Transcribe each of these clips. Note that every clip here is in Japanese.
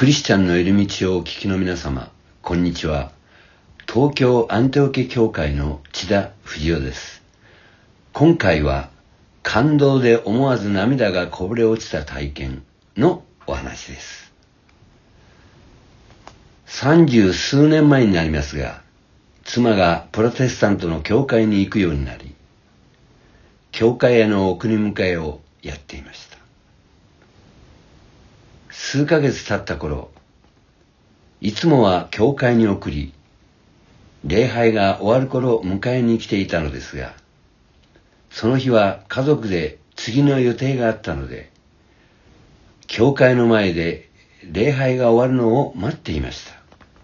クリスチャンのいる道をお聞きの皆様、こんにちは。東京アンテオケ教会の千田藤夫です。今回は感動で思わず涙がこぼれ落ちた体験のお話です。30数年前になりますが、妻がプロテスタントの教会に行くようになり、教会への送り迎えをやっていました。数ヶ月経った頃、いつもは教会に送り、礼拝が終わる頃迎えに来ていたのですが、その日は家族で次の予定があったので、教会の前で礼拝が終わるのを待っていました。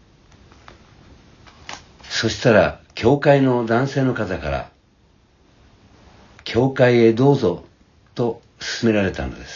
そしたら教会の男性の方から、教会へどうぞと勧められたのです。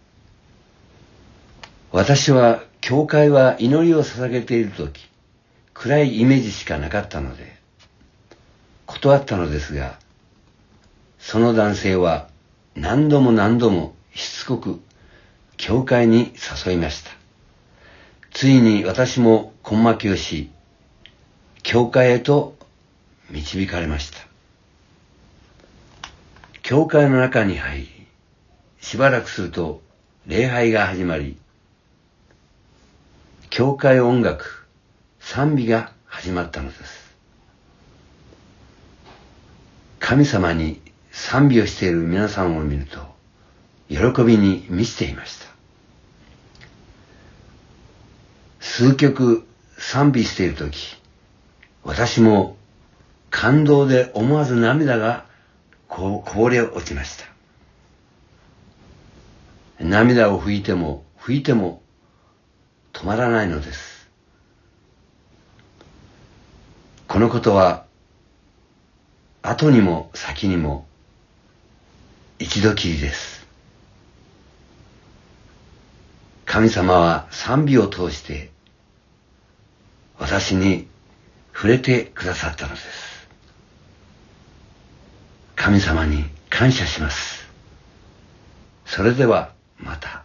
私は教会は祈りを捧げているとき、暗いイメージしかなかったので、断ったのですが、その男性は何度もしつこく教会に誘いました。ついに私も根負けをし、教会へと導かれました。教会の中に入り、しばらくすると礼拝が始まり、教会音楽、賛美が始まったのです。神様に賛美をしている皆さんを見ると、喜びに満ちていました。数曲賛美しているとき、私も感動で思わず涙がこぼれ落ちました。涙を拭いても止まらないのです。このことは後にも先にも一度きりです。神様は賛美を通して私に触れてくださったのです。神様に感謝します。それではまた。